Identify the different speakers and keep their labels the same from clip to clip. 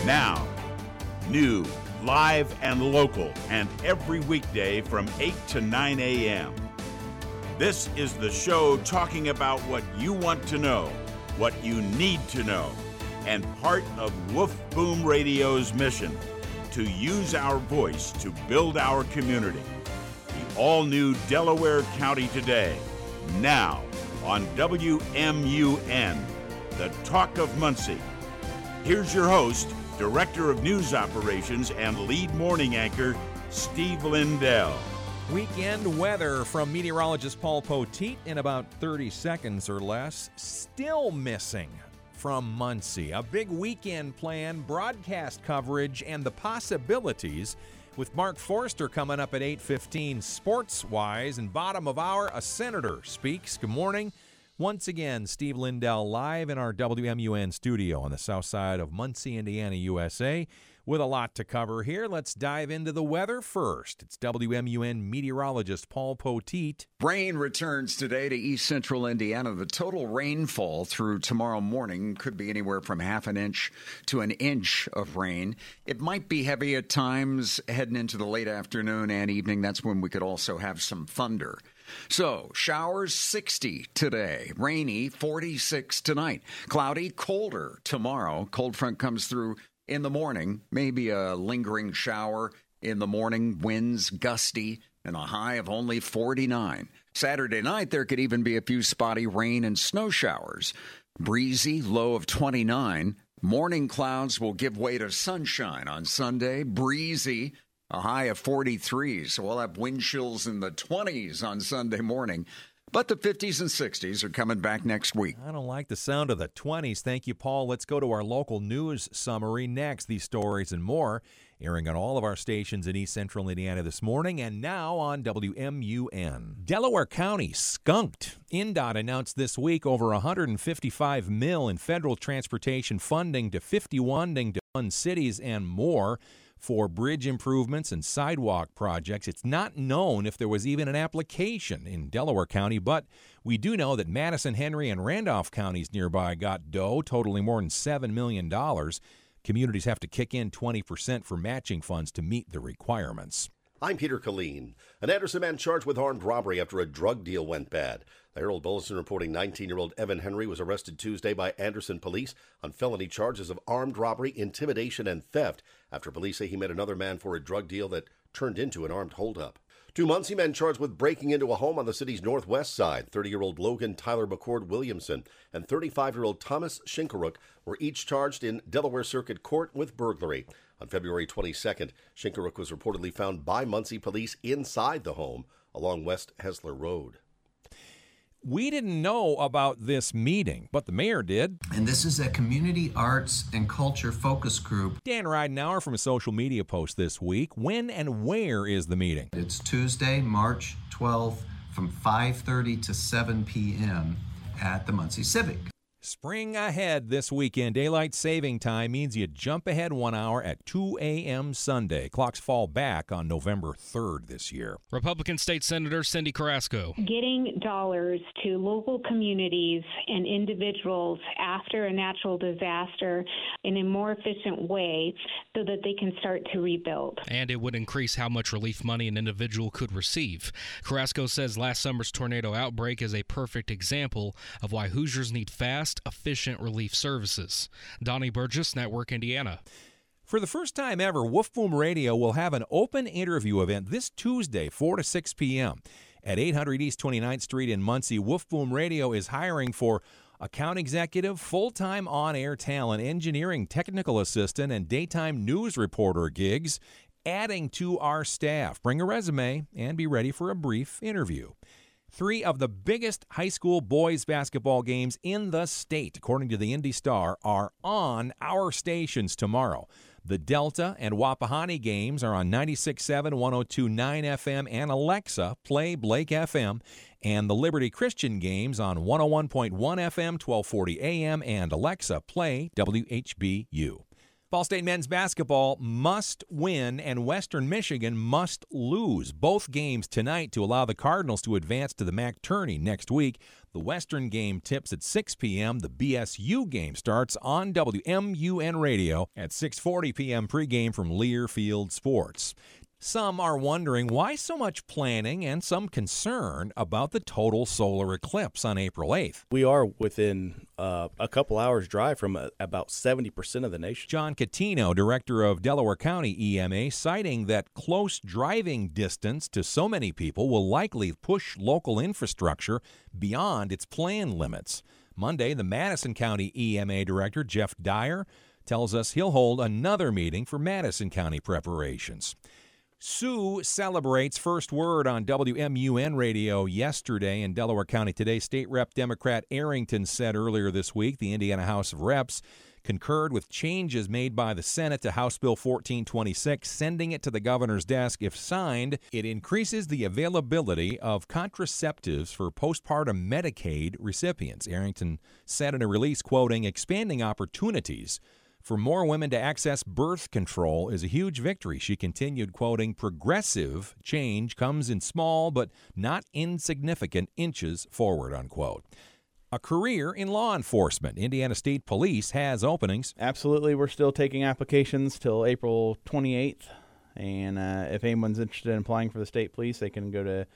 Speaker 1: Now, new, live, and local, and every weekday from 8 to 9 a.m. This is the show talking about what you want to know, what you need to know, and part of Wolf Boom Radio's mission to use our voice to build our community. The all-new Delaware County Today, now on WMUN, the Talk of Muncie. Here's your host, Director of News Operations and lead morning anchor, Steve Lindell.
Speaker 2: Weekend weather from meteorologist Paul Poteet in about 30 seconds or less. Still missing from Muncie. A big weekend plan, broadcast coverage, and the possibilities with Mark Forster coming up at 8:15 sports-wise. And bottom of hour, a senator speaks. Good morning. Once again, Steve Lindell live in our WMUN studio on the south side of Muncie, Indiana, USA, with a lot to cover here. Let's dive into the weather first. It's WMUN meteorologist Paul Poteet.
Speaker 3: Rain returns today to east central Indiana. The total rainfall through tomorrow morning could be anywhere from half an inch to an inch of rain. It might be heavy at times heading into the late afternoon and evening. That's when we could also have some thunder. So, showers 60 today, rainy 46 tonight, cloudy, colder tomorrow. Cold front comes through in the morning, maybe a lingering shower in the morning, winds gusty, and a high of only 49. Saturday night, there could even be a few spotty rain and snow showers. Breezy, low of 29. Morning clouds will give way to sunshine on Sunday. Breezy, a high of 43, so we'll have wind chills in the 20s on Sunday morning. But the 50s and 60s are coming back next week.
Speaker 2: I don't like the sound of the 20s. Thank you, Paul. Let's go to our local news summary next. These stories and more airing on all of our stations in east central Indiana this morning and now on WMUN. Delaware County skunked. INDOT announced this week over $155 million in federal transportation funding to 51 cities and more for bridge improvements and sidewalk projects. It's not known if there was even an application in Delaware County, but we do know that Madison, Henry, and Randolph counties nearby got dough, totaling more than $7 million. Communities have to kick in 20% for matching funds to meet the requirements.
Speaker 4: I'm Peter Killeen. An Anderson man charged with armed robbery after a drug deal went bad. The Herald Bulletin reporting 19-year-old Evan Henry was arrested Tuesday by Anderson police on felony charges of armed robbery, intimidation, and theft after police say he met another man for a drug deal that turned into an armed holdup. 2 Muncie men charged with breaking into a home on the city's northwest side. 30-year-old Logan Tyler McCord Williamson and 35-year-old Thomas Shinkaruk were each charged in Delaware Circuit Court with burglary. On February 22nd, Shinkaruk was reportedly found by Muncie police inside the home along West Hessler Road.
Speaker 2: We didn't know about this meeting, but the mayor did.
Speaker 5: And this is a community arts and culture focus group.
Speaker 2: Dan Ridenauer from a social media post this week. When and where is the meeting?
Speaker 5: It's Tuesday, March 12th from 5:30 to 7 p.m. at the Muncie Civic.
Speaker 2: Spring ahead this weekend. Daylight saving time means you jump ahead 1 hour at 2 a.m. Sunday. Clocks fall back on November 3rd this year.
Speaker 6: Republican State Senator Cindy Carrasco.
Speaker 7: Getting dollars to local communities and individuals after a natural disaster in a more efficient way so that they can start to rebuild.
Speaker 6: And it would increase how much relief money an individual could receive. Carrasco says last summer's tornado outbreak is a perfect example of why Hoosiers need fast, efficient relief services. Donnie Burgess, Network Indiana.
Speaker 2: For the first time ever, Wolf Boom Radio will have an open interview event this Tuesday, 4 to 6 p.m. At 800 East 29th Street in Muncie. Wolf Boom Radio is hiring for account executive, full-time on-air talent, engineering technical assistant, and daytime news reporter gigs, adding to our staff. Bring a resume and be ready for a brief interview. 3 of the biggest high school boys basketball games in the state, according to the Indy Star, are on our stations tomorrow. The Delta and Wapahani games are on 96.7, 102.9 FM, and Alexa, play Blake FM. And the Liberty Christian games on 101.1 FM, 1240 AM, and Alexa, play WHBU. Ball State men's basketball must win and Western Michigan must lose. Both games tonight to allow the Cardinals to advance to the MAC tourney next week. The Western game tips at 6 p.m. The BSU game starts on WMUN Radio at 6:40 p.m. pregame from Learfield Sports. Some are wondering why so much planning and some concern about the total solar eclipse on April 8th.
Speaker 8: We are within a couple hours' drive from about 70% of the nation.
Speaker 2: John Catino, director of Delaware County EMA, citing that close driving distance to so many people will likely push local infrastructure beyond its plan limits. Monday, the Madison County EMA director, Jeff Dyer, tells us he'll hold another meeting for Madison County preparations. Sioux celebrates first word on WMUN Radio yesterday in Delaware County today. State Rep Democrat Arrington said earlier this week the Indiana House of Reps concurred with changes made by the Senate to House Bill 1426, sending it to the governor's desk. If signed, it increases the availability of contraceptives for postpartum Medicaid recipients. Arrington said in a release, quoting, expanding opportunities for more women to access birth control is a huge victory. She continued, quoting, progressive change comes in small but not insignificant inches forward, unquote. A career in law enforcement. Indiana State Police has openings.
Speaker 9: Absolutely. We're still taking applications till April 28th. And if anyone's interested in applying for the state police, they can go to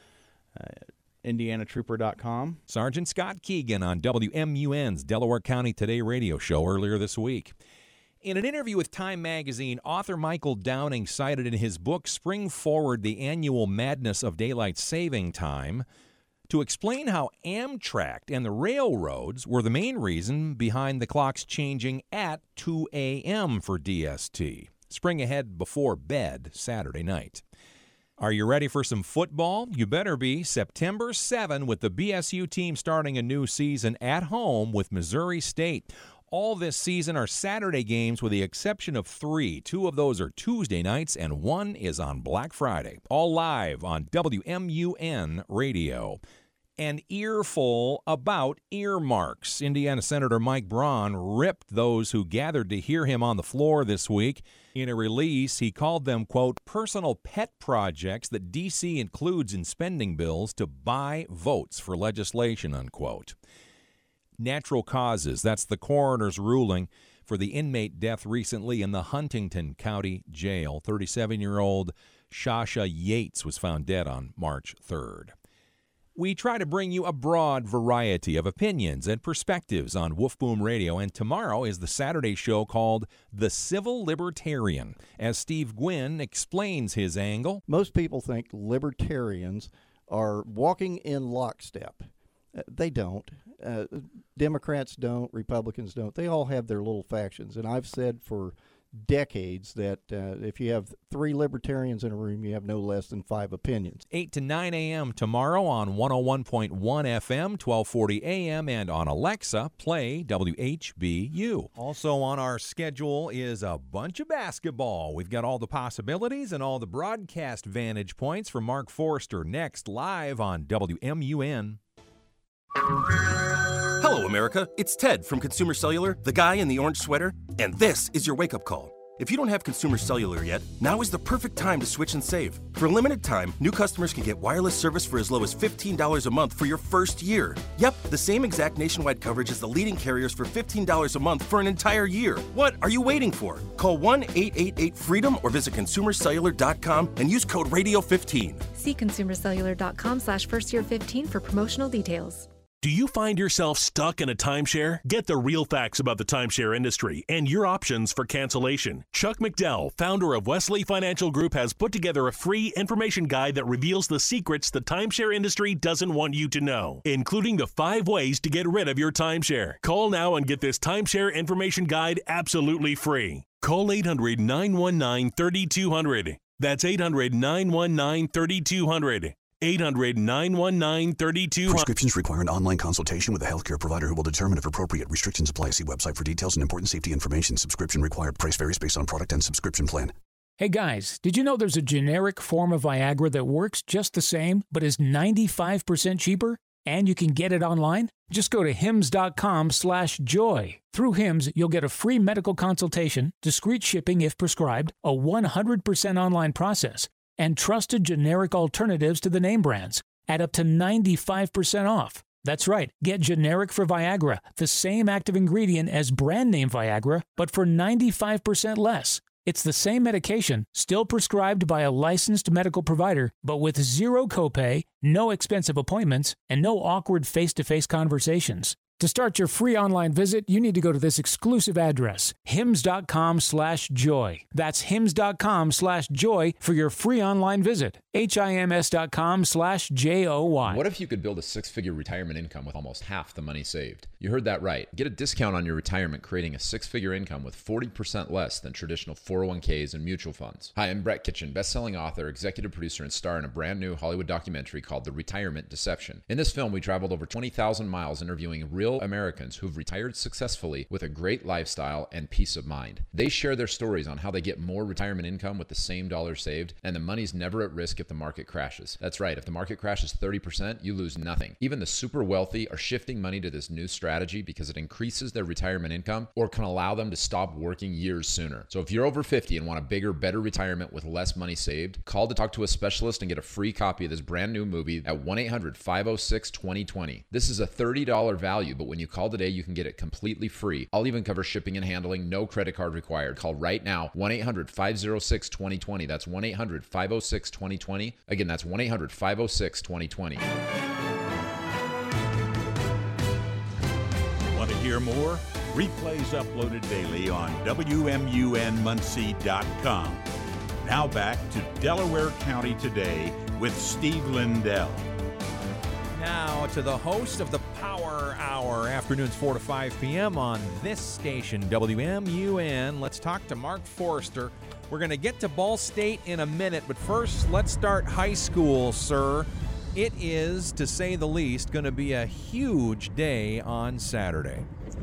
Speaker 9: indianatrooper.com.
Speaker 2: Sergeant Scott Keegan on WMUN's Delaware County Today radio show earlier this week. In an interview with Time magazine, author Michael Downing cited in his book Spring Forward, the Annual Madness of Daylight Saving Time, to explain how Amtrak and the railroads were the main reason behind the clocks changing at 2 a.m. for DST. Spring ahead before bed Saturday night. Are you ready for some football? You better be. September 7 with the BSU team starting a new season at home with Missouri State. All this season are Saturday games with the exception of 3. 2 of those are Tuesday nights and 1 is on Black Friday. All live on WMUN Radio. An earful about earmarks. Indiana Senator Mike Braun ripped those who gathered to hear him on the floor this week. In a release, he called them, quote, personal pet projects that D.C. includes in spending bills to buy votes for legislation, unquote. Natural causes. That's the coroner's ruling for the inmate death recently in the Huntington County Jail. 37-year-old Shasha Yates was found dead on March 3rd. We try to bring you a broad variety of opinions and perspectives on Wolf Boom Radio, and tomorrow is the Saturday show called The Civil Libertarian, as Steve Gwynn explains his angle.
Speaker 10: Most people think libertarians are walking in lockstep. They don't. Democrats don't. Republicans don't. They all have their little factions. And I've said for decades that if you have 3 libertarians in a room, you have no less than 5 opinions.
Speaker 2: 8 to 9 a.m. tomorrow on 101.1 FM, 1240 a.m., and on Alexa, play WHBU. Also on our schedule is a bunch of basketball. We've got all the possibilities and all the broadcast vantage points from Mark Forrester next live on WMUN.
Speaker 11: Hello, America. It's Ted from Consumer Cellular, the guy in the orange sweater, and this is your wake-up call. If you don't have Consumer Cellular yet, now is the perfect time to switch and save. For a limited time, new customers can get wireless service for as low as $15 a month for your first year. Yep, the same exact nationwide coverage as the leading carriers for $15 a month for an entire year. What are you waiting for? Call 1-888-FREEDOM or visit ConsumerCellular.com and use code RADIO15.
Speaker 12: See ConsumerCellular.com/firstyear15 for promotional details.
Speaker 13: Do you find yourself stuck in a timeshare? Get the real facts about the timeshare industry and your options for cancellation. Chuck McDowell, founder of Wesley Financial Group, has put together a free information guide that reveals the secrets the timeshare industry doesn't want you to know, including the 5 ways to get rid of your timeshare. Call now and get this timeshare information guide absolutely free. Call 800-919-3200. That's 800-919-3200. 800-919-3200.
Speaker 14: Prescriptions require an online consultation with a healthcare provider who will determine if appropriate. Restrictions apply. See website for details and important safety information. Subscription required. Price varies based on product and subscription plan.
Speaker 15: Hey guys, did you know there's a generic form of Viagra that works just the same, but is 95% cheaper? And you can get it online? Just go to hims.com/joy. Through Hims, you'll get a free medical consultation, discreet shipping if prescribed, a 100% online process, and trusted generic alternatives to the name brands at up to 95% off. That's right, get generic for Viagra, the same active ingredient as brand name Viagra, but for 95% less. It's the same medication, still prescribed by a licensed medical provider, but with zero copay, no expensive appointments, and no awkward face-to-face conversations. To start your free online visit, you need to go to this exclusive address, hims.com/joy. That's hims.com/joy for your free online visit. HIMS.com/JOY.
Speaker 16: What if you could build a six-figure retirement income with almost half the money saved? You heard that right. Get a discount on your retirement, creating a six-figure income with 40% less than traditional 401ks and mutual funds. Hi, I'm Brett Kitchen, best-selling author, executive producer, and star in a brand new Hollywood documentary called The Retirement Deception. In this film, we traveled over 20,000 miles interviewing real Americans who've retired successfully with a great lifestyle and peace of mind. They share their stories on how they get more retirement income with the same dollar saved, and the money's never at risk if the market crashes. That's right, if the market crashes 30%, you lose nothing. Even the super wealthy are shifting money to this new strategy because it increases their retirement income or can allow them to stop working years sooner. So if you're over 50 and want a bigger, better retirement with less money saved, call to talk to a specialist and get a free copy of this brand new movie at 1-800-506-2020. This is a $30 value, but when you call today, you can get it completely free. I'll even cover shipping and handling, no credit card required. Call right now, 1-800-506-2020. That's 1-800-506-2020. Again, that's 1-800-506-2020.
Speaker 1: Want to hear more? Replays uploaded daily on WMUNmuncie.com. Now back to Delaware County Today with Steve Lindell.
Speaker 2: Now to the host of the Power Hour, afternoons 4 to 5 p.m. on this station, WMUN. Let's talk to Mark Forrester. We're going to get to Ball State in a minute, but first, let's start high school, sir. It is, to say the least, going to be a huge day on Saturday.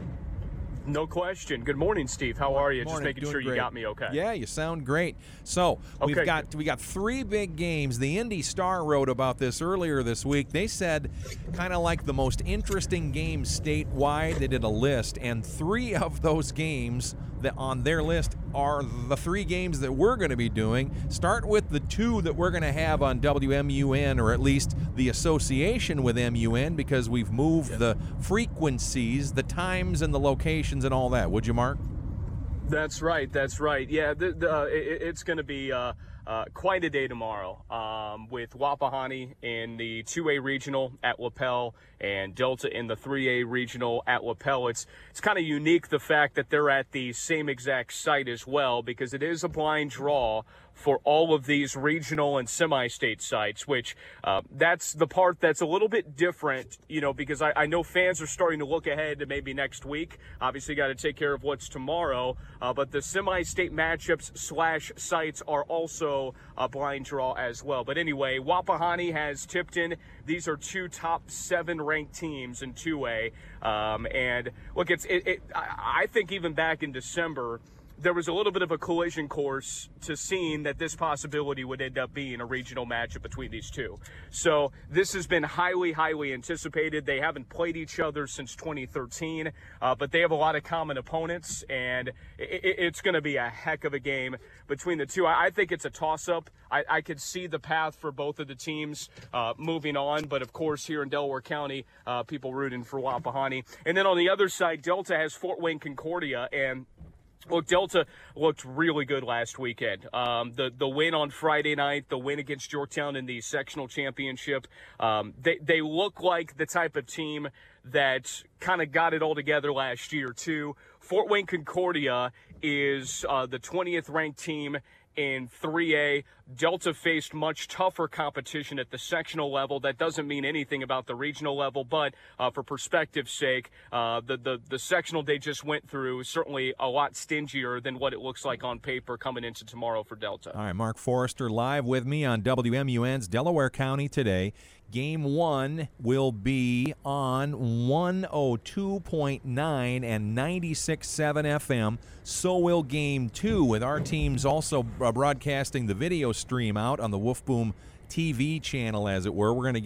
Speaker 17: No question. Good morning, Steve. How are you?
Speaker 2: Morning.
Speaker 17: Just making sure
Speaker 2: Great.
Speaker 17: You got me okay.
Speaker 2: Yeah, you sound great. So we got three big games. The Indy Star wrote about this earlier this week. They said kind of like the most interesting games statewide. They did a list, and three of those games that on their list are the three games that we're going to be doing. Start with the two that we're going to have on WMUN, or at least the association with MUN, because we've moved the frequencies, the times, and the locations and all that. Would you, Mark?
Speaker 17: That's right. That's right. Yeah, it's going to be quite a day tomorrow with Wapahani in the 2A regional at LaPel and Delta in the 3A regional at LaPel. It's kind of unique, the fact that they're at the same exact site as well, because it is a blind draw for all of these regional and semi-state sites, which that's the part that's a little bit different, because I know fans are starting to look ahead to maybe next week. Obviously got to take care of what's tomorrow, but the semi-state matchups / sites are also a blind draw as well. But anyway, Wapahani has Tipton. These are two top 7 ranked teams in 2A. And look, I think even back in December, there was a little bit of a collision course to seeing that this possibility would end up being a regional matchup between these two. So this has been highly, highly anticipated. They haven't played each other since 2013, but they have a lot of common opponents, and it's going to be a heck of a game between the two. I think it's a toss-up. I could see the path for both of the teams moving on, but of course here in Delaware County, people rooting for Wapahani. And then on the other side, Delta has Fort Wayne Concordia, and look, Delta looked really good last weekend. The win on Friday night, the win against Yorktown in the sectional championship, they look like the type of team that kind of got it all together last year, too. Fort Wayne Concordia is the 20th ranked team in 3A. Delta faced much tougher competition at the sectional level. That doesn't mean anything about the regional level, but for perspective's sake, the sectional they just went through is certainly a lot stingier than what it looks like on paper coming into tomorrow for Delta.
Speaker 2: All right, Mark Forrester live with me on WMUN's Delaware County Today. Game 1 will be on 102.9 and 96.7 FM. So will Game 2, with our teams also broadcasting the video stream out on the Wolf Boom TV channel, as it were. We're going to get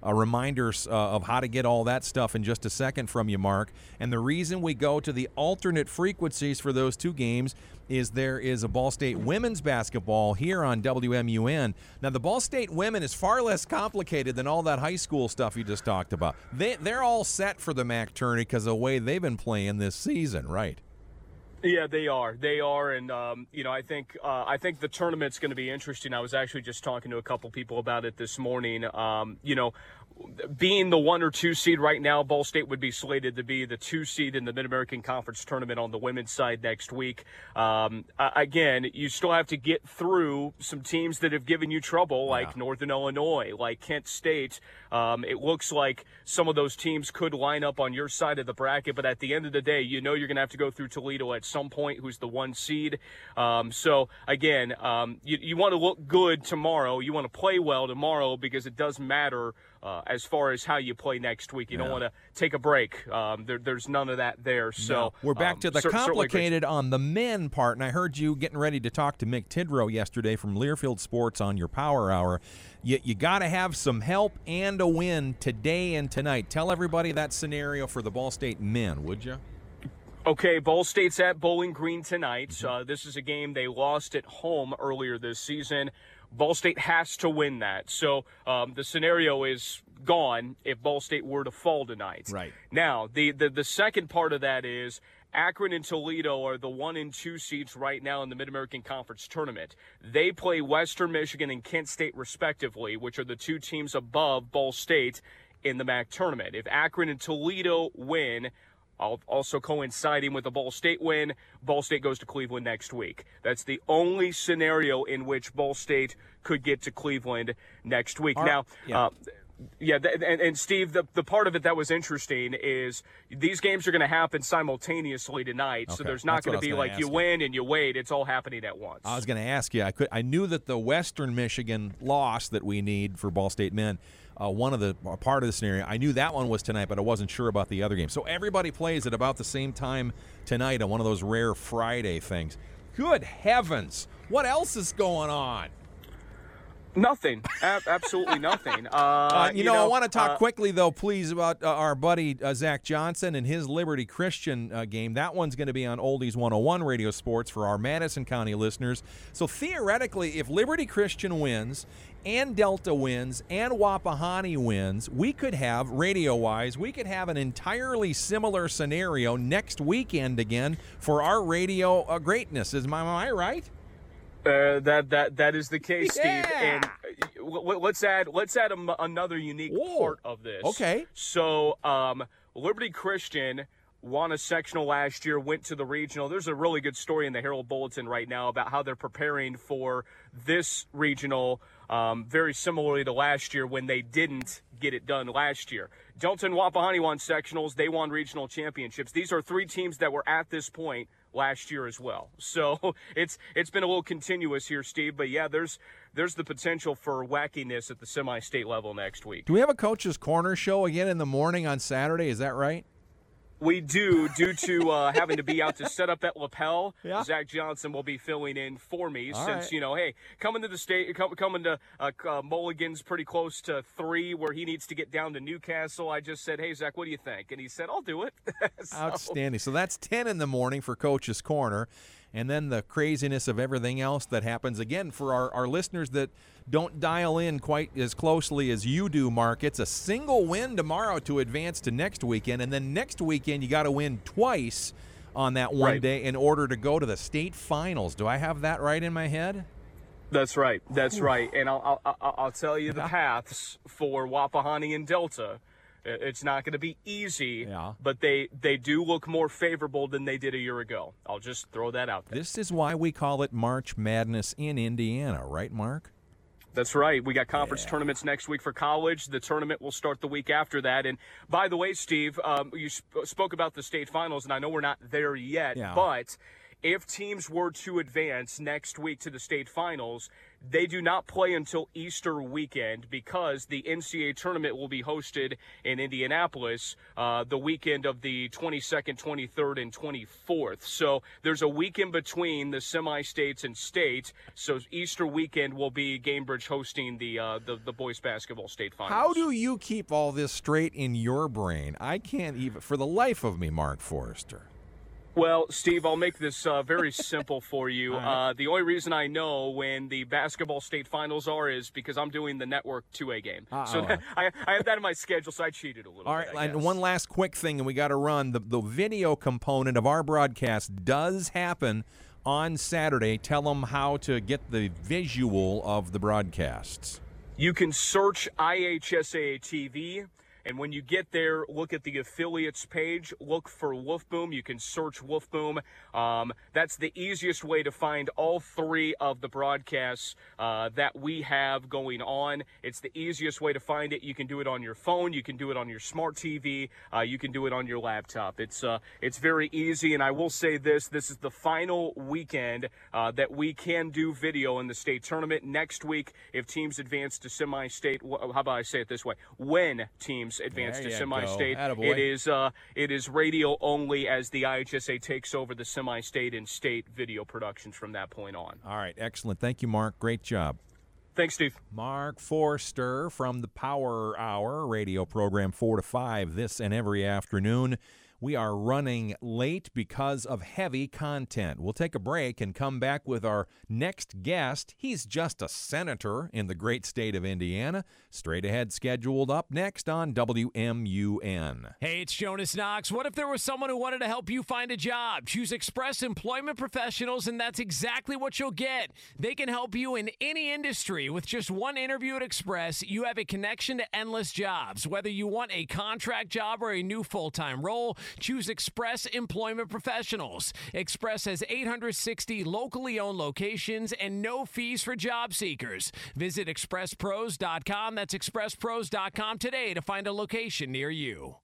Speaker 2: reminders of how to get all that stuff in just a second from you, Mark. And the reason we go to the alternate frequencies for those two games is there is a Ball State women's basketball here on WMUN. Now, the Ball State women is far less complicated than all that high school stuff you just talked about. They're all set for the MAC tourney because of the way they've been playing this season, right?
Speaker 17: Yeah, they are, and I think the tournament's going to be interesting. I was actually just talking to a couple people about it this morning. Being the 1 or 2 seed right now, Ball State would be slated to be the 2 seed in the Mid-American Conference tournament on the women's side next week. Again, you still have to get through some teams that have given you trouble, like Northern Illinois, like Kent State. It looks like some of those teams could line up on your side of the bracket, but at the end of the day, you're going to have to go through Toledo at some point, who's the 1 seed. So, again, you want to look good tomorrow. You want to play well tomorrow because it does matter as far as how you play next week. You don't want to take a break. There's none of that there. So
Speaker 2: no. We're back to the complicated on the men part, and I heard you getting ready to talk to Mick Tidrow yesterday from Learfield Sports on your Power Hour. You got to have some help and a win today and tonight. Tell everybody that scenario for the Ball State men, would you?
Speaker 17: Okay, Ball State's at Bowling Green tonight. This is a game they lost at home earlier this season. Ball State has to win that. So the scenario is gone if Ball State were to fall tonight.
Speaker 2: Right.
Speaker 17: Now, the second part of that is Akron and Toledo are the 1 and 2 seeds right now in the Mid-American Conference tournament. They play Western Michigan and Kent State respectively, which are the 2 teams above Ball State in the MAC tournament. If Akron and Toledo win, also coinciding with the Ball State win, Ball State goes to Cleveland next week. That's the only scenario in which Ball State could get to Cleveland next week. And Steve, the part of it that was interesting is these games are going to happen simultaneously tonight, so there's not going to be like you win and you wait. It's all happening at once.
Speaker 2: I was going to ask you. I knew that the Western Michigan loss that we need for Ball State men, part of the scenario, I knew that one was tonight, but I wasn't sure about the other game. So everybody plays at about the same time tonight on one of those rare Friday things. Good heavens. What else is going on?
Speaker 17: Nothing. Absolutely nothing.
Speaker 2: I want to talk quickly, though, please, about our buddy Zach Johnson and his Liberty Christian game. That one's going to be on Oldies 101 Radio Sports for our Madison County listeners. So theoretically, if Liberty Christian wins and Delta wins and Wapahani wins, we could have, radio-wise, we could have an entirely similar scenario next weekend again for our radio greatness. Am I right?
Speaker 17: That is the case, Steve. And let's add another unique part of this.
Speaker 2: Okay.
Speaker 17: So, Liberty Christian won a sectional last year, went to the regional. There's a really good story in the Herald Bulletin right now about how they're preparing for this regional, very similarly to last year when they didn't get it done last year. Delta and Wapahani won sectionals. They won regional championships. These are 3 teams that were at this point last year as well. So it's been a little continuous here, Steve. But yeah, there's the potential for wackiness at the semi-state level next week.
Speaker 2: Do we have a Coach's Corner show again in the morning on Saturday? Is that right?
Speaker 17: We do, due to having to be out to set up at Lapel. Yeah. Zach Johnson will be filling in for me coming to the state, coming to Mulligan's pretty close to 3, where he needs to get down to Newcastle. I just said, hey, Zach, what do you think? And he said, I'll do it.
Speaker 2: Outstanding. So that's 10 in the morning for Coach's Corner. And then the craziness of everything else that happens. Again, for our listeners that don't dial in quite as closely as you do, Mark, it's a single win tomorrow to advance to next weekend. And then next weekend, you got to win twice on that one day in order to go to the state finals. Do I have that right in my head?
Speaker 17: That's right. That's right. And I'll tell you the paths for Wapahani and Delta. It's not going to be easy, but they do look more favorable than they did a year ago. I'll just throw that out there.
Speaker 2: This is why we call it March Madness in Indiana, right, Mark?
Speaker 17: That's right. We got conference tournaments next week for college. The tournament will start the week after that. And by the way, Steve, you spoke about the state finals, and I know we're not there yet, but if teams were to advance next week to the state finals, They do not play until Easter weekend because the NCAA tournament will be hosted in Indianapolis the weekend of the 22nd, 23rd, and 24th. So there's a week in between the semi-states and states. So Easter weekend will be Gamebridge hosting the boys basketball state finals.
Speaker 2: How do you keep all this straight in your brain? I can't even, for the life of me, Mark Forrester.
Speaker 17: Well, Steve, I'll make this very simple for you. The only reason I know when the basketball state finals are is because I'm doing the network 2A game. So I have that in my schedule, so I cheated a little bit.
Speaker 2: All right, and one last quick thing, and we got to run. The video component of our broadcast does happen on Saturday. Tell them how to get the visual of the broadcasts. You can search IHSAA TV. And when you get there, look at the affiliates page, look for Wolf Boom. You can search Wolf Boom. That's the easiest way to find all three of the broadcasts that we have going on. It's the easiest way to find it. You can do it on your phone. You can do it on your smart TV. You can do it on your laptop. It's very easy. And I will say this is the final weekend that we can do video in the state tournament. Next week, if teams advance to semi-state, how about I say it this way? When teams advance to semi-state, it is radio only as the IHSA takes over the semi-state and state video productions from that point on. All right, excellent. Thank you, Mark. Great job.
Speaker 17: Thanks, Steve.
Speaker 2: Mark Forster from the Power Hour radio program 4 to 5 this and every afternoon. We are running late because of heavy content. We'll take a break and come back with our next guest. He's just a senator in the great state of Indiana. Straight ahead scheduled up next on WMUN.
Speaker 18: Hey, it's Jonas Knox. What if there was someone who wanted to help you find a job? Choose Express Employment Professionals, and that's exactly what you'll get. They can help you in any industry. With just one interview at Express, you have a connection to endless jobs. Whether you want a contract job or a new full-time role, choose Express Employment Professionals. Express has 860 locally owned locations and no fees for job seekers. Visit expresspros.com. That's expresspros.com today to find a location near you.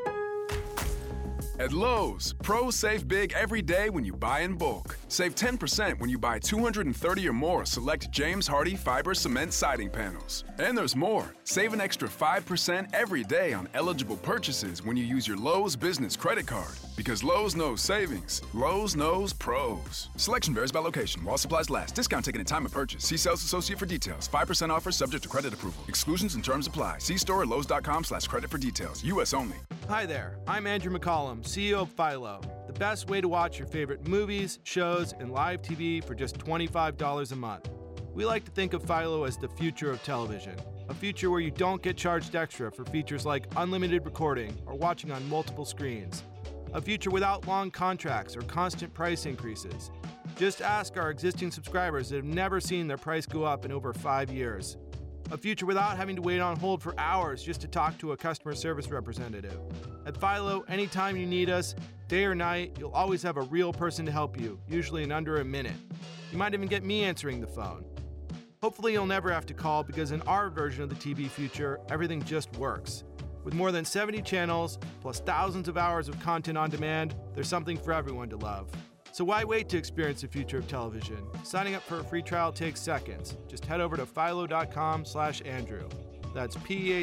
Speaker 19: At Lowe's, pros save big every day when you buy in bulk. Save 10% when you buy 230 or more select James Hardie fiber cement siding panels. And there's more. Save an extra 5% every day on eligible purchases when you use your Lowe's business credit card. Because Lowe's knows savings. Lowe's knows pros. Selection varies by location. While supplies last. Discount taken at time of purchase. See sales associate for details. 5% offer subject to credit approval. Exclusions and terms apply. See store at lowes.com/credit for details. U.S. only.
Speaker 20: Hi there. I'm Andrew McCollum, CEO of Philo. The best way to watch your favorite movies, shows, and live TV for just $25 a month. We like to think of Philo as the future of television. A future where you don't get charged extra for features like unlimited recording or watching on multiple screens. A future without long contracts or constant price increases. Just ask our existing subscribers that have never seen their price go up in over 5 years. A future without having to wait on hold for hours just to talk to a customer service representative. At Philo, anytime you need us, day or night, you'll always have a real person to help you, usually in under a minute. You might even get me answering the phone. Hopefully you'll never have to call because in our version of the TV future, everything just works. With more than 70 channels, plus thousands of hours of content on demand, there's something for everyone to love. So why wait to experience the future of television? Signing up for a free trial takes seconds. Just head over to philo.com/Andrew. That's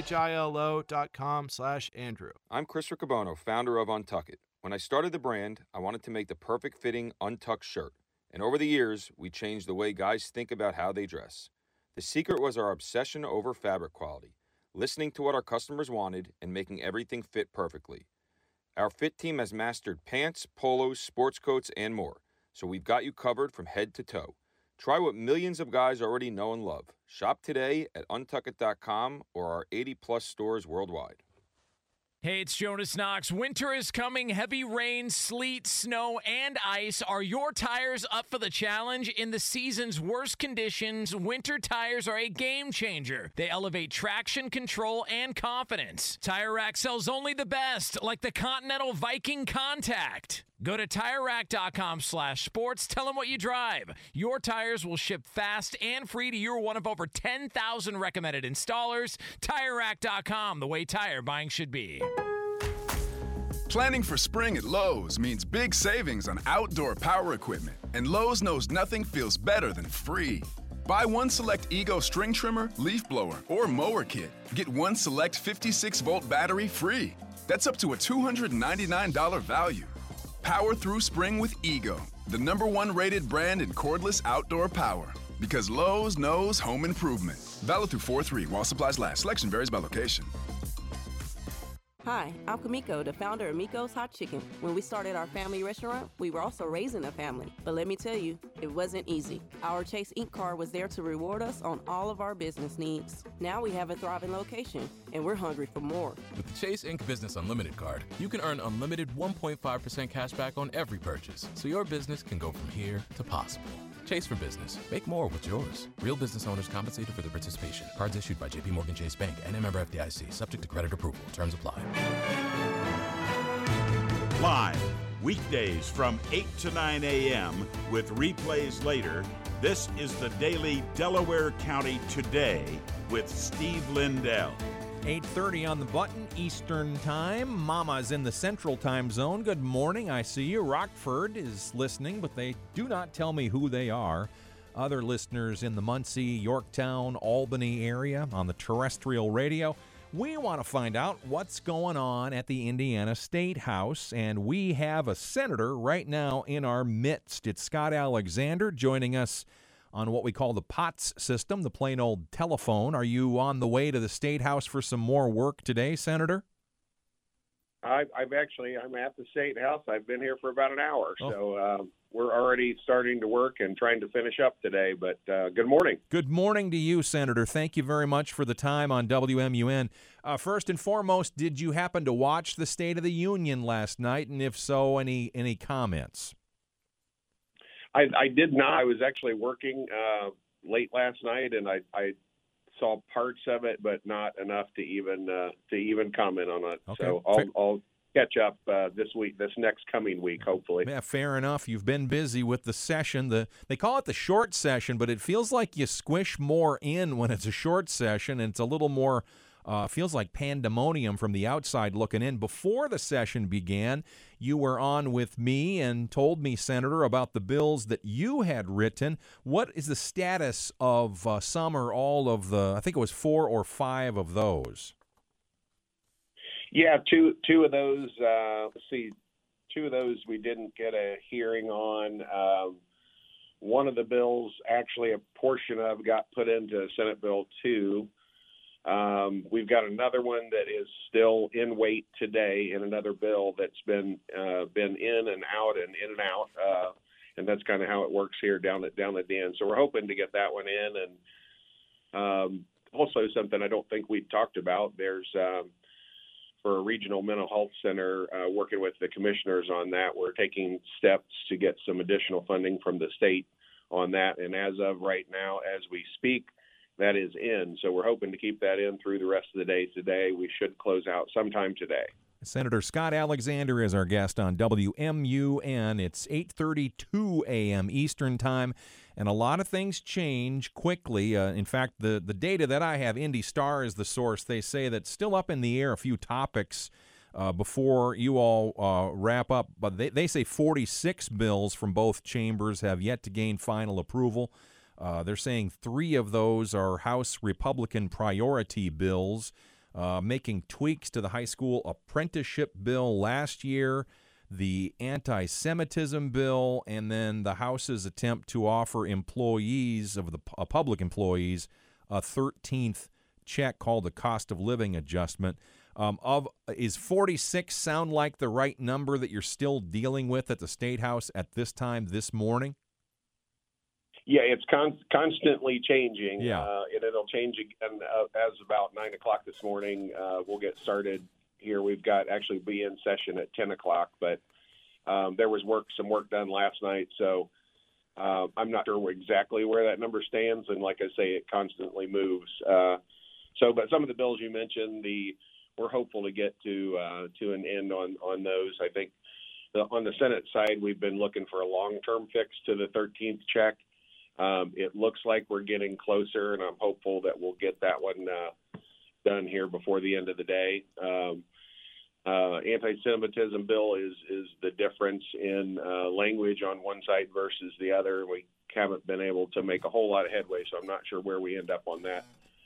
Speaker 20: PHILO.com/Andrew.
Speaker 21: I'm Chris Riccobono, founder of Untuck It. When I started the brand, I wanted to make the perfect fitting untucked shirt. And over the years, we changed the way guys think about how they dress. The secret was our obsession over fabric quality, listening to what our customers wanted and making everything fit perfectly. Our fit team has mastered pants, polos, sports coats, and more, so we've got you covered from head to toe. Try what millions of guys already know and love. Shop today at untuckit.com or our 80-plus stores worldwide.
Speaker 18: Hey, it's Jonas Knox. Winter is coming. Heavy rain, sleet, snow, and ice. Are your tires up for the challenge? In the season's worst conditions, winter tires are a game changer. They elevate traction, control, and confidence. Tire Rack sells only the best, like the Continental Viking Contact. Go to TireRack.com/sports. Tell them what you drive. Your tires will ship fast and free to your one of over 10,000 recommended installers. TireRack.com, the way tire buying should be.
Speaker 19: Planning for spring at Lowe's means big savings on outdoor power equipment. And Lowe's knows nothing feels better than free. Buy one select Ego string trimmer, leaf blower, or mower kit. Get one select 56-volt battery free. That's up to a $299 value. Power through spring with Ego, the #1 rated brand in cordless outdoor power. Because Lowe's knows home improvement. Valid through 4/3 while supplies last. Selection varies by location.
Speaker 3: Hi, I'm Kamiko, the founder of Miko's Hot Chicken. When we started our family restaurant, we were also raising a family. But let me tell you, it wasn't easy. Our Chase Inc. card was there to reward us on all of our business needs. Now we have a thriving location, and we're hungry for more.
Speaker 22: With the Chase Inc. Business Unlimited card, you can earn unlimited 1.5% cash back on every purchase, so your business can go from here to possible. Chase for Business. Make more with yours. Real business owners compensated for their participation. Cards issued by J.P. Morgan Chase Bank and a member FDIC. Subject to credit approval. Terms apply.
Speaker 1: Live, weekdays from 8 to 9 a.m. with replays later, this is the Daily Delaware County Today with Steve Lindell.
Speaker 2: 8:30 on the button, Eastern Time. Mama's in the Central Time Zone. Good morning, I see you. Rockford is listening, but they do not tell me who they are. Other listeners in the Muncie, Yorktown, Albany area on the terrestrial radio. We want to find out what's going on at the Indiana State House, and we have a senator right now in our midst. It's Scott Alexander joining us on what we call the POTS system, the plain old telephone. Are you on the way to the State House for some more work today, Senator?
Speaker 23: I'm at the State House. I've been here for about an hour, so we're already starting to work and trying to finish up today, but good morning.
Speaker 2: Good morning to you, Senator. Thank you very much for the time on WMUN. First and foremost, did you happen to watch the State of the Union last night, and if so, any comments?
Speaker 23: I did not. I was actually working late last night, and I saw parts of it, but not enough to even comment on it. Okay. So I'll catch up this next coming week, hopefully.
Speaker 2: Yeah, fair enough. You've been busy with the session. They call it the short session, but it feels like you squish more in when it's a short session, and it's a little more. Feels like pandemonium from the outside looking in. Before the session began, you were on with me and told me, Senator, about the bills that you had written. What is the status of some or all of the, I think it was 4 or 5 of those?
Speaker 23: Yeah, two of those, two of those we didn't get a hearing on. One of the bills, actually a portion of, got put into Senate Bill 2. We've got another one that is still in wait today in another bill that's been in and out, and that's kind of how it works here down at the end. So we're hoping to get that one in, and also something I don't think we talked about. There's for a regional mental health center, working with the commissioners on that. We're taking steps to get some additional funding from the state on that, and as of right now, as we speak, that is in. So we're hoping to keep that in through the rest of the day today. We should close out sometime today.
Speaker 2: Senator Scott Alexander is our guest on WMUN. It's 8:32 a.m. Eastern Time, and a lot of things change quickly. In fact, the data that I have, Indy Star is the source. They say that still up in the air a few topics before you all wrap up. But they say 46 bills from both chambers have yet to gain final approval. They're saying 3 of those are House Republican priority bills, making tweaks to the high school apprenticeship bill last year, the anti-Semitism bill, and then the House's attempt to offer employees of the public employees a 13th check called the cost of living adjustment. Is 46 sound like the right number that you're still dealing with at the State House at this time this morning?
Speaker 23: Yeah, it's constantly changing,
Speaker 2: yeah.
Speaker 23: And it'll change again as about 9 o'clock this morning. We'll get started here. We've got actually be in session at 10 o'clock, but there was some work done last night, so I'm not sure exactly where that number stands, and like I say, it constantly moves. But some of the bills you mentioned, we're hopeful to get to an end on those. I think on the Senate side, we've been looking for a long-term fix to the 13th check. It looks like we're getting closer, and I'm hopeful that we'll get that one done here before the end of the day. Anti-Semitism bill is the difference in language on one side versus the other. We haven't been able to make a whole lot of headway. So I'm not sure where we end up on that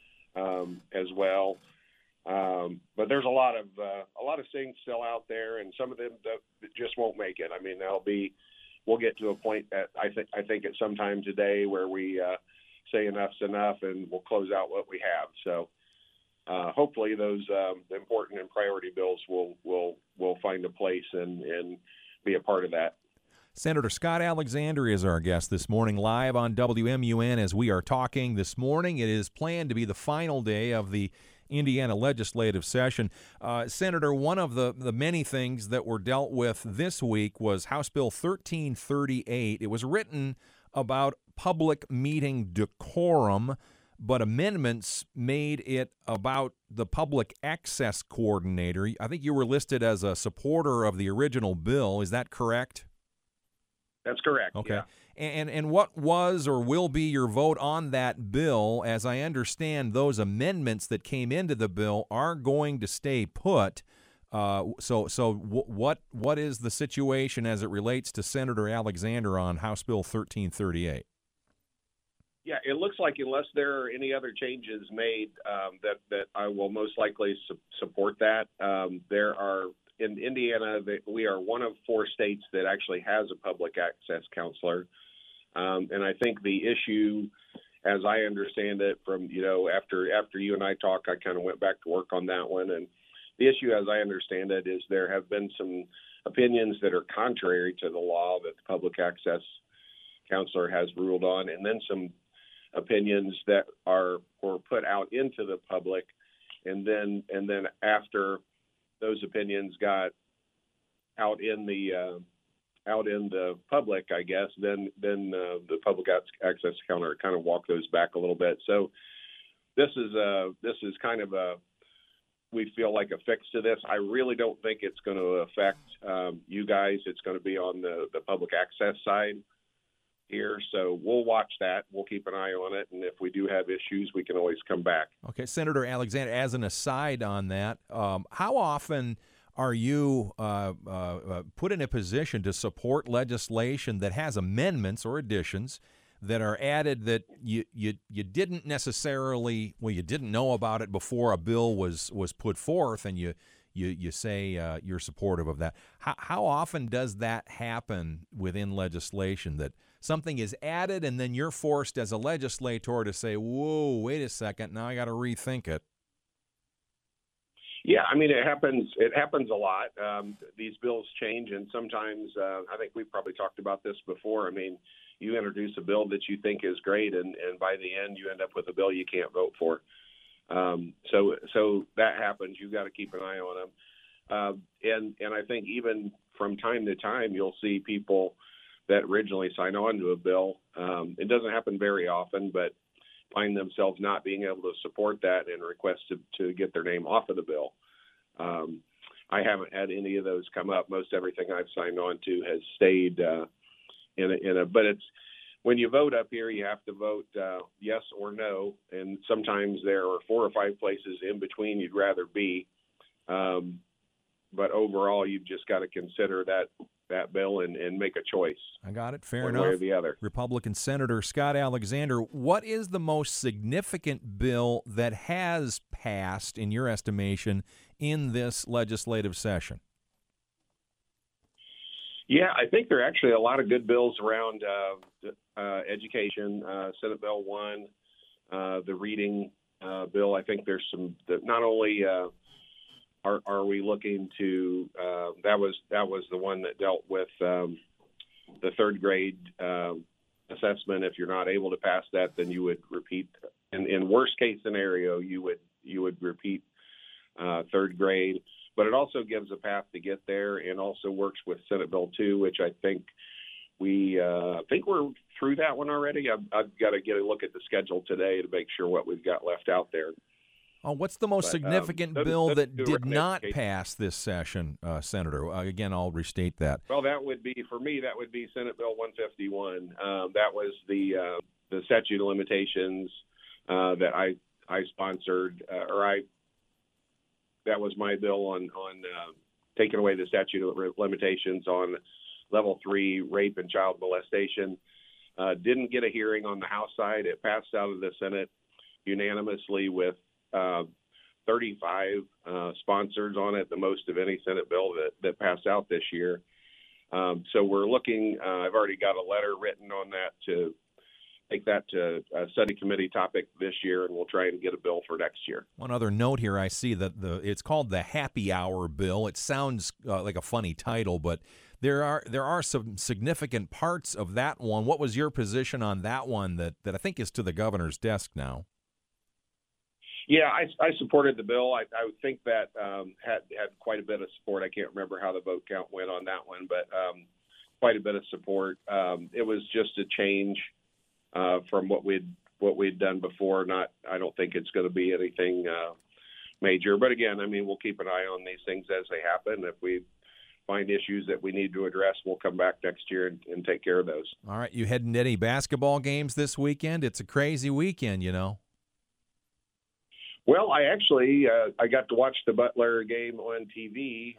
Speaker 23: as well. But there's a lot of things still out there, and some of them that just won't make it. I mean, we'll get to a point that I think at some time today where we say enough's enough, and we'll close out what we have. So hopefully those important and priority bills will find a place and be a part of that.
Speaker 2: Senator Scott Alexander is our guest this morning, live on WMUN as we are talking this morning. It is planned to be the final day of the Indiana legislative session. Senator, one of the many things that were dealt with this week was House Bill 1338. It was written about public meeting decorum, but amendments made it about the public access coordinator. I think you were listed as a supporter of the original bill. Is that correct?
Speaker 23: That's correct.
Speaker 2: Okay.
Speaker 23: Yeah.
Speaker 2: And what was or will be your vote on that bill? As I understand, those amendments that came into the bill are going to stay put. So what is the situation as it relates to Senator Alexander on House Bill 1338?
Speaker 23: Yeah, it looks like unless there are any other changes made, that I will most likely support that. There are in Indiana, we are one of 4 states that actually has a public access counselor. And I think the issue, as I understand it from, after you and I talked, I kind of went back to work on that one. And the issue, as I understand it, is there have been some opinions that are contrary to the law that the public access counselor has ruled on, and then some opinions that were put out into the public. And then after those opinions got out in the public, I guess, then the public access counselor kind of walked those back a little bit. So this is kind of we feel like a fix to this. I really don't think it's going to affect you guys. It's going to be on the public access side here. So we'll watch that. We'll keep an eye on it. And if we do have issues, we can always come back.
Speaker 2: Okay. Senator Alexander, as an aside on that, how often are you put in a position to support legislation that has amendments or additions that are added that you didn't necessarily, you didn't know about it before a bill was put forth, and you say you're supportive of that? How often does that happen within legislation, that something is added and then you're forced as a legislator to say, whoa, wait a second, now I got to rethink it?
Speaker 23: Yeah, I mean, it happens a lot. These bills change, and sometimes I think we've probably talked about this before. I mean, you introduce a bill that you think is great, and by the end you end up with a bill you can't vote for. So that happens. You've got to keep an eye on them. And I think even from time to time you'll see people that originally sign on to a bill. It doesn't happen very often, but find themselves not being able to support that and request to get their name off of the bill. I haven't had any of those come up. Most everything I've signed on to has stayed but it's, when you vote up here, you have to vote yes or no, and sometimes there are 4 or 5 places in between you'd rather be. But overall, you've just got to consider that bill and make a choice.
Speaker 2: I got it. Fair
Speaker 23: one
Speaker 2: enough.
Speaker 23: Way or the other.
Speaker 2: Republican Senator Scott Alexander, what is the most significant bill that has passed, in your estimation, in this legislative session?
Speaker 23: Yeah, I think there are actually a lot of good bills around education. Senate Bill 1, the reading bill. I think there's some that not only are we looking to that was the one that dealt with the 3rd grade assessment. If you're not able to pass that, then you would repeat. In worst case scenario, you would repeat 3rd grade. But it also gives a path to get there, and also works with Senate Bill 2, which I think we're through that one already. I've got to get a look at the schedule today to make sure what we've got left out there.
Speaker 2: Oh, what's the most significant bill that did not pass this session, Senator? Again, I'll restate that.
Speaker 23: Well, that would be, for me, that would be Senate Bill 151. That was the statute of limitations that I sponsored, that was my bill on taking away the statute of limitations on level 3 rape and child molestation. Didn't get a hearing on the House side. It passed out of the Senate unanimously with 35 sponsors on it, the most of any Senate bill that passed out this year. So we're looking, I've already got a letter written on that to take that to a study committee topic this year, and we'll try and get a bill for next year.
Speaker 2: One other note here, I see that it's called the Happy Hour bill. It sounds like a funny title, but there are some significant parts of that one. What was your position on that one that I think is to the governor's desk now?
Speaker 23: Yeah, I supported the bill. I would think that had quite a bit of support. I can't remember how the vote count went on that one, but quite a bit of support. It was just a change from what we'd done before. I don't think it's going to be anything major. But again, I mean, we'll keep an eye on these things as they happen. If we find issues that we need to address, we'll come back next year and take care of those.
Speaker 2: All right, you heading to any basketball games this weekend? It's a crazy weekend, you know.
Speaker 23: Well, I actually I got to watch the Butler game on TV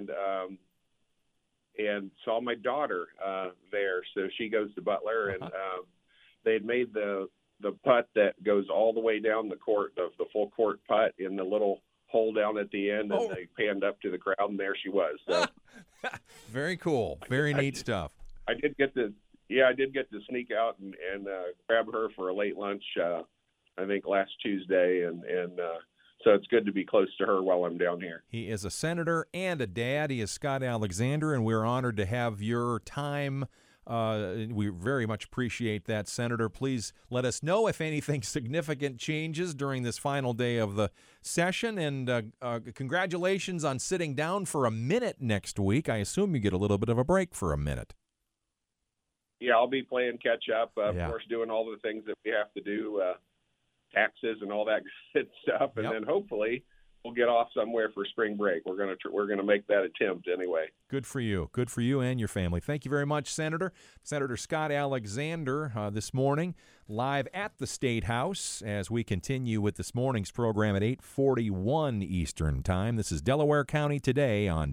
Speaker 23: and saw my daughter there. So she goes to Butler, and they had made the putt that goes all the way down the court, the full court putt in the little hole down at the end, and they panned up to the crowd, and there she was. So.
Speaker 2: Very cool. Very neat stuff.
Speaker 23: I did get to sneak out and grab her for a late lunch. I think last Tuesday, and so it's good to be close to her while I'm down here.
Speaker 2: He is a senator and a dad. He is Scott Alexander, and we're honored to have your time. We very much appreciate that, Senator. Please let us know if anything significant changes during this final day of the session, and congratulations on sitting down for a minute next week. I assume you get a little bit of a break for a minute.
Speaker 23: Yeah, I'll be playing catch up, of course, doing all the things that we have to do, taxes and all that good stuff, and then hopefully we'll get off somewhere for spring break. We're gonna make that attempt anyway.
Speaker 2: Good for you. Good for you and your family. Thank you very much, Senator. Senator Scott Alexander this morning live at the State House as we continue with this morning's program at 8:41 Eastern Time. This is Delaware County Today on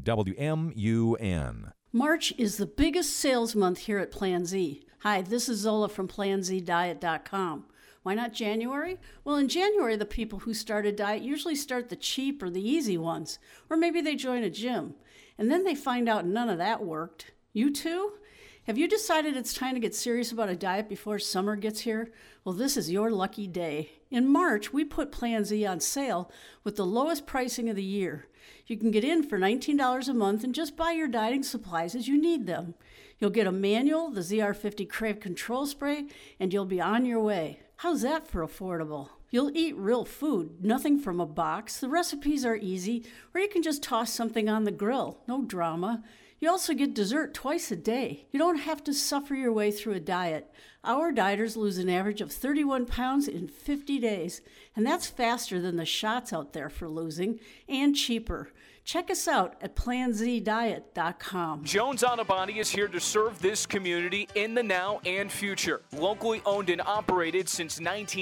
Speaker 2: WMUN.
Speaker 4: March is the biggest sales month here at Plan Z. Hi, this is Zola from PlanZDiet.com. Why not January? Well, in January, the people who start a diet usually start the cheap or the easy ones, or maybe they join a gym, and then they find out none of that worked. You too? Have you decided it's time to get serious about a diet before summer gets here? Well, this is your lucky day. In March, we put Plan Z on sale with the lowest pricing of the year. You can get in for $19 a month and just buy your dieting supplies as you need them. You'll get a manual, the ZR50 Crave Control Spray, and you'll be on your way. How's that for affordable? You'll eat real food, nothing from a box. The recipes are easy, or you can just toss something on the grill. No drama. You also get dessert twice a day. You don't have to suffer your way through a diet. Our dieters lose an average of 31 pounds in 50 days, and that's faster than the shots out there for losing, and cheaper. Check us out at PlanZDiet.com.
Speaker 5: Jones Auto Body is here to serve this community in the now and future. Locally owned and operated since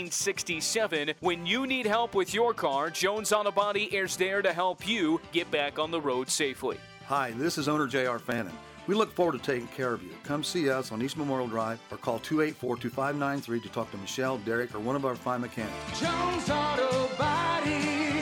Speaker 5: 1967. When you need help with your car, Jones Auto Body is there to help you get back on the road safely.
Speaker 7: Hi, this is owner J.R. Fannin. We look forward to taking care of you. Come see us on East Memorial Drive or call 284-2593 to talk to Michelle, Derek, or one of our fine mechanics.
Speaker 24: Jones Auto Body.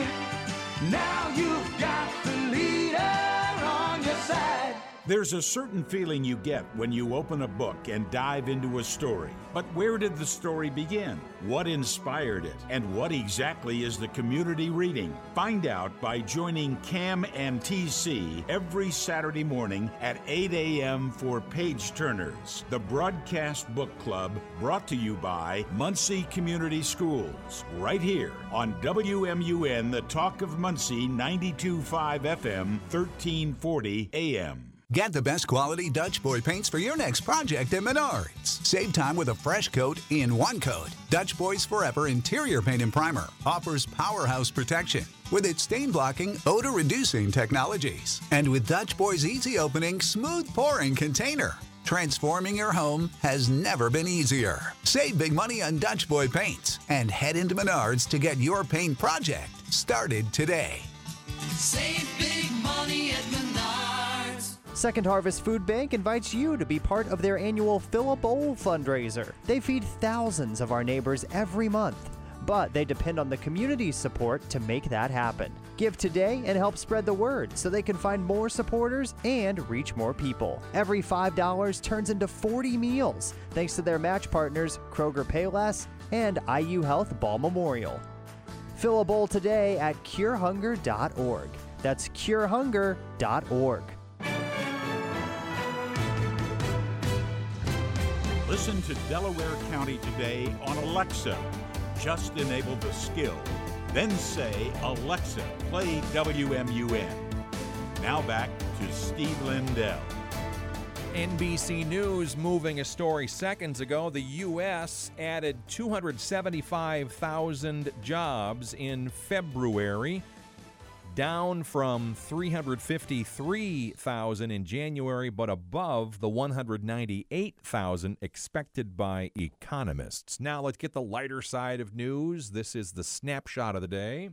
Speaker 24: Now you've got the leader on your side.
Speaker 1: There's a certain feeling you get when you open a book and dive into a story. But where did the story begin? What inspired it? And what exactly is the community reading? Find out by joining CAM and TC every Saturday morning at 8 a.m. for Page Turners, the broadcast book club brought to you by Muncie Community Schools, right here on WMUN, the Talk of Muncie, 92.5 FM, 1340 AM.
Speaker 25: Get the best quality Dutch Boy paints for your next project at Menards. Save time with a fresh coat in one coat. Dutch Boys Forever Interior Paint and Primer offers powerhouse protection with its stain-blocking, odor-reducing technologies. And with Dutch Boy's easy-opening, smooth-pouring container, transforming your home has never been easier. Save big money on Dutch Boy paints and head into Menards to get your paint project started today.
Speaker 24: Save big money at Menards.
Speaker 6: Second Harvest Food Bank invites you to be part of their annual Fill a Bowl fundraiser. They feed thousands of our neighbors every month, but they depend on the community's support to make that happen. Give today and help spread the word so they can find more supporters and reach more people. Every $5 turns into 40 meals, thanks to their match partners Kroger Payless and IU Health Ball Memorial. Fill a bowl today at curehunger.org. That's curehunger.org.
Speaker 1: Listen to Delaware County Today on Alexa. Just enable the skill. Then say, Alexa, play WMUN. Now back to Steve Lindell.
Speaker 2: NBC News moving a story seconds ago. The U.S. added 275,000 jobs in February, down from 353,000 in January, but above the 198,000 expected by economists. Now let's get the lighter side of news. This is the snapshot of the day.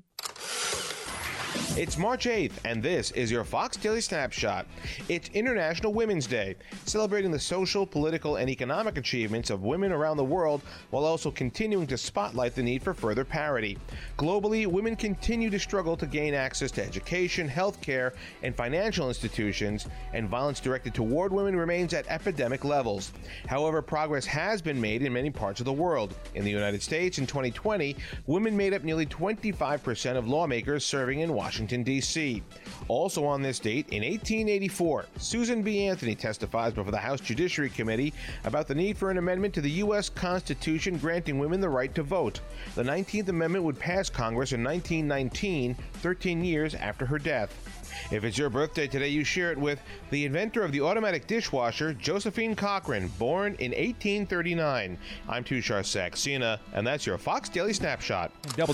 Speaker 8: It's March 8th, and this is your Fox Daily Snapshot. It's International Women's Day, celebrating the social, political, and economic achievements of women around the world, while also continuing to spotlight the need for further parity. Globally, women continue to struggle to gain access to education, healthcare, and financial institutions, and violence directed toward women remains at epidemic levels. However, progress has been made in many parts of the world. In the United States, in 2020, women made up nearly 25% of lawmakers serving in Washington, D.C. Also on this date, in 1884, Susan B. Anthony testifies before the House Judiciary Committee about the need for an amendment to the U.S. Constitution granting women the right to vote. The 19th Amendment would pass Congress in 1919, 13 years after her death. If it's your birthday today, you share it with the inventor of the automatic dishwasher, Josephine Cochran, born in 1839. I'm Tushar Saxena, and that's your Fox Daily Snapshot.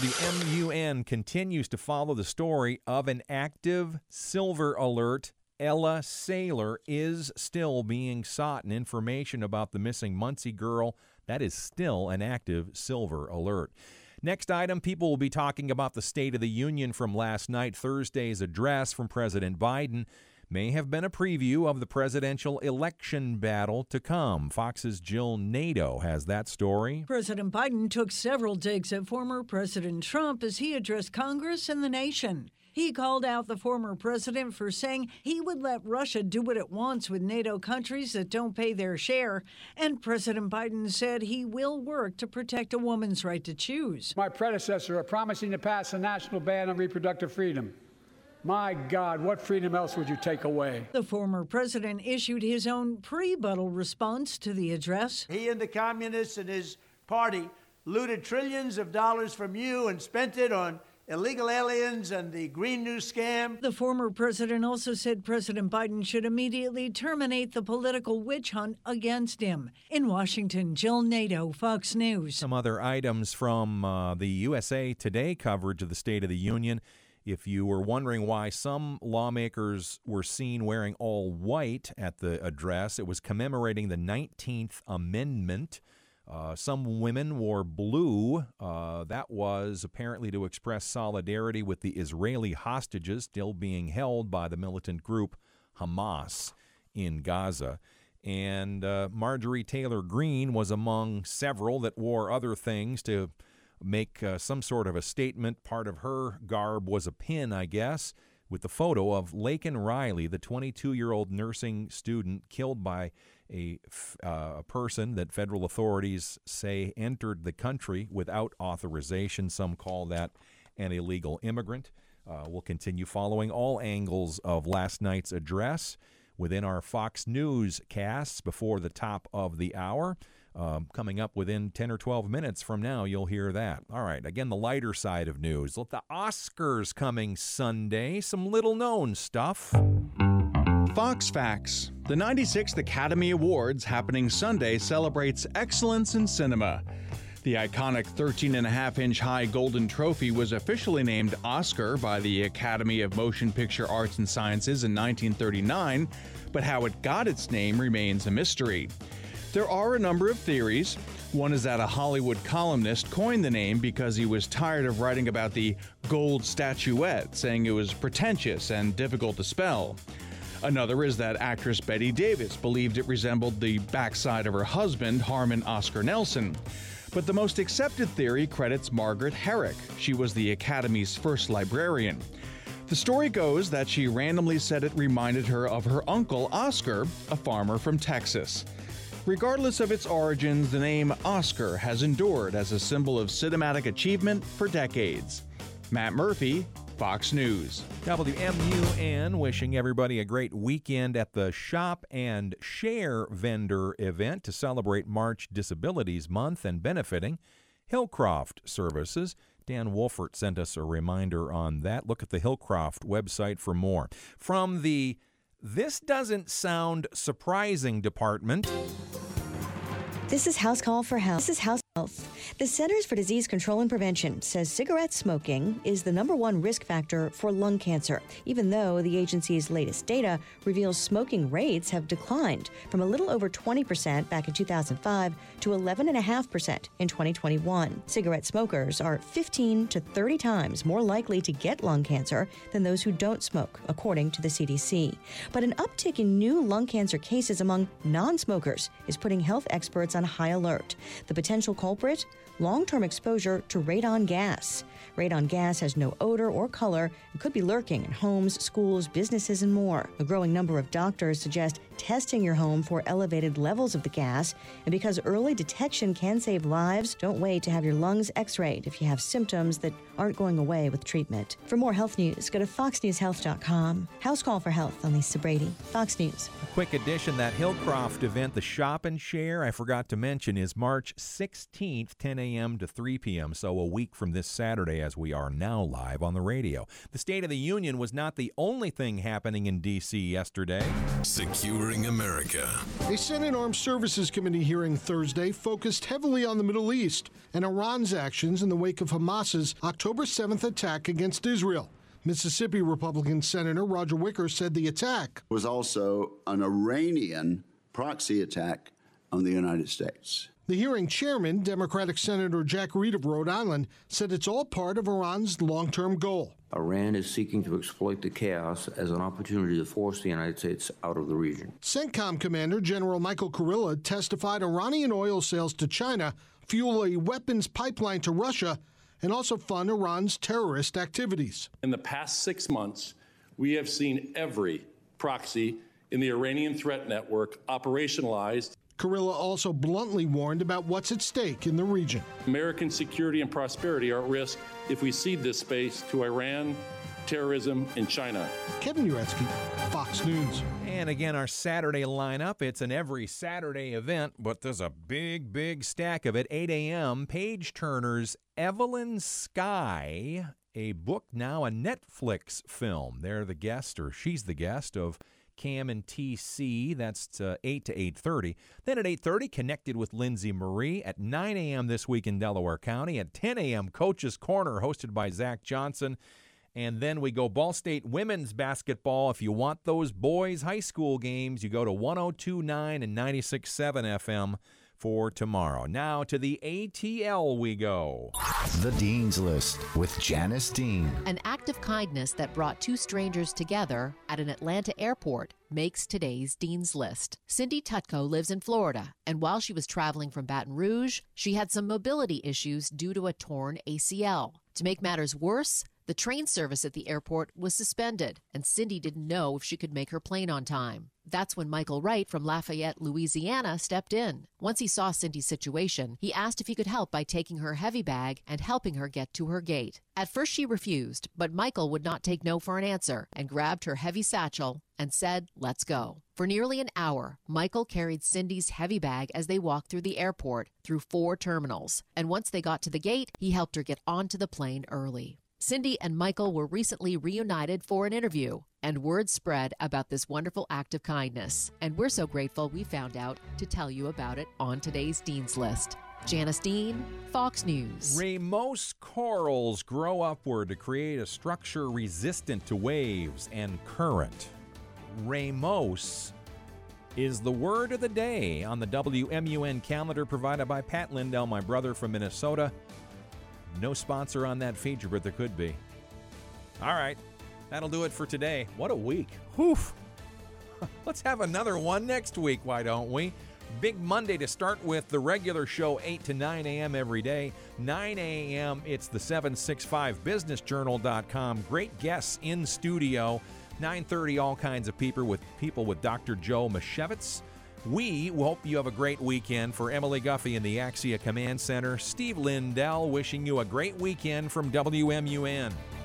Speaker 2: WMUN continues to follow the story of an active silver alert. Ella Saylor is still being sought, and information about the missing Muncie girl, that is still an active silver alert. Next item, people will be talking about the State of the Union from last night. Thursday's address from President Biden may have been a preview of the presidential election battle to come. Fox's Jill Nato has that story.
Speaker 9: President Biden took several digs at former President Trump as he addressed Congress and the nation. He called out the former president for saying he would let Russia do what it wants with NATO countries that don't pay their share. And President Biden said he will work to protect a woman's right to choose.
Speaker 10: My predecessor promising to pass a national ban on reproductive freedom. My God, what freedom else would you take away?
Speaker 9: The former president issued his own pre-buttal response to the address.
Speaker 11: He and the communists and his party looted trillions of dollars from you and spent it on illegal aliens and the Green New Scam.
Speaker 9: The former president also said President Biden should immediately terminate the political witch hunt against him. In Washington, Jill Nato, Fox News.
Speaker 2: Some other items from the USA Today coverage of the State of the Union. If you were wondering why some lawmakers were seen wearing all white at the address, it was commemorating the 19th Amendment. Some women wore blue. That was apparently to express solidarity with the Israeli hostages still being held by the militant group Hamas in Gaza. And Marjorie Taylor Greene was among several that wore other things to make some sort of a statement. Part of her garb was a pin, I guess, with the photo of Laken Riley, the 22-year-old nursing student killed by a person that federal authorities say entered the country without authorization. Some call that an illegal immigrant. We'll continue following all angles of last night's address within our Fox News casts before the top of the hour. Coming up within 10 or 12 minutes from now, you'll hear that. All right, again, the lighter side of news. Look, the Oscars coming Sunday. Some little-known stuff.
Speaker 26: Fox Facts. The 96th Academy Awards happening Sunday celebrates excellence in cinema. The iconic 13.5-inch high golden trophy was officially named Oscar by the Academy of Motion Picture Arts and Sciences in 1939, but how it got its name remains a mystery. There are a number of theories. One is that a Hollywood columnist coined the name because he was tired of writing about the gold statuette, saying it was pretentious and difficult to spell. Another is that actress Bette Davis believed it resembled the backside of her husband, Harmon Oscar Nelson. But the most accepted theory credits Margaret Herrick. She was the Academy's first librarian. The story goes that she randomly said it reminded her of her uncle, Oscar, a farmer from Texas. Regardless of its origins, the name Oscar has endured as a symbol of cinematic achievement for decades. Matt Murphy, Fox News.
Speaker 2: WMUN wishing everybody a great weekend at the Shop and Share vendor event to celebrate March Disabilities Month and benefiting Hillcroft Services. Dan Wolfert sent us a reminder on that. Look at the Hillcroft website for more. From the This Doesn't Sound Surprising department.
Speaker 12: This is House Call for Health. This is House Health. The Centers for Disease Control and Prevention says cigarette smoking is the #1 risk factor for lung cancer, even though the agency's latest data reveals smoking rates have declined from a little over 20% back in 2005 to 11.5% in 2021. Cigarette smokers are 15 to 30 times more likely to get lung cancer than those who don't smoke, according to the CDC. But an uptick in new lung cancer cases among non-smokers is putting health experts on high alert. The potential culprit? Long-term exposure to radon gas. Radon gas has no odor or color and could be lurking in homes, schools, businesses, and more. A growing number of doctors suggest testing your home for elevated levels of the gas. And because early detection can save lives, don't wait to have your lungs x-rayed if you have symptoms that aren't going away with treatment. For more health news, go to foxnewshealth.com. House Call for Health on Lisa Brady, Fox News.
Speaker 2: A quick addition, that Hillcroft event, the Shop and Share, I forgot to mention, is March 16th, 10 a.m. to 3 p.m., so a week from this Saturday as we are now live on the radio. The State of the Union was not the only thing happening in D.C. yesterday.
Speaker 13: Securing America.
Speaker 14: A Senate Armed Services Committee hearing Thursday focused heavily on the Middle East and Iran's actions in the wake of Hamas's October 7th attack against Israel. Mississippi Republican Senator Roger Wicker said the attack
Speaker 15: was also an Iranian proxy attack on the United States.
Speaker 14: The hearing chairman, Democratic Senator Jack Reed of Rhode Island, said it's all part of Iran's long-term goal.
Speaker 16: Iran is seeking to exploit the chaos as an opportunity to force the United States out of the region.
Speaker 14: CENTCOM Commander General Michael Kurilla testified Iranian oil sales to China fuel a weapons pipeline to Russia and also fund Iran's terrorist activities.
Speaker 17: In the past 6 months, we have seen every proxy in the Iranian threat network operationalized.
Speaker 14: Kurilla also bluntly warned about what's at stake in the region.
Speaker 17: American security and prosperity are at risk if we cede this space to Iran, terrorism, and China.
Speaker 14: Kevin Uretsky, Fox News.
Speaker 2: And again, our Saturday lineup, it's an every Saturday event, but there's a big stack of it. 8 a.m., Page Turner's Evelyn Sky, a book now a Netflix film. They're the guest, or she's the guest of Cam and TC. That's 8 to 8:30. Then at 8:30, Connected with Lindsay Marie. At 9 a.m. this week in Delaware County. At 10 a.m., Coach's Corner, hosted by Zach Johnson. And then we go Ball State women's basketball. If you want those boys' high school games, you go to 102.9 and 96.7 FM for tomorrow. Now to the ATL we go.
Speaker 27: The Dean's List with Janice Dean.
Speaker 28: An act of kindness that brought two strangers together at an Atlanta airport makes today's Dean's List. Cindy Tutko lives in Florida, and while she was traveling from Baton Rouge, she had some mobility issues due to a torn ACL. To make matters worse, the train service at the airport was suspended, and Cindy didn't know if she could make her plane on time. That's when Michael Wright from Lafayette, Louisiana, stepped in. Once he saw Cindy's situation, he asked if he could help by taking her heavy bag and helping her get to her gate. At first she refused, but Michael would not take no for an answer and grabbed her heavy satchel and said, "Let's go." For nearly an hour, Michael carried Cindy's heavy bag as they walked through the airport through 4 terminals. And once they got to the gate, he helped her get onto the plane early. Cindy and Michael were recently reunited for an interview, and word spread about this wonderful act of kindness. And we're so grateful we found out to tell you about it on today's Dean's List. Janice Dean, Fox News.
Speaker 2: Ramos corals grow upward to create a structure resistant to waves and current. Ramos is the word of the day on the WMUN calendar provided by Pat Lindell, my brother from Minnesota. No sponsor on that feature, but there could be. All right, that'll do it for today. What a week. Whew. Let's have another one next week, why don't we? Big Monday to start with the regular show, 8 to 9 a.m. every day. 9 a.m., it's the 765businessjournal.com. Great guests in studio. 9:30, all kinds of people with Dr. Joe Mashevitz. We hope you have a great weekend. For Emily Guffey in the Axia Command Center, Steve Lindell wishing you a great weekend from WMUN.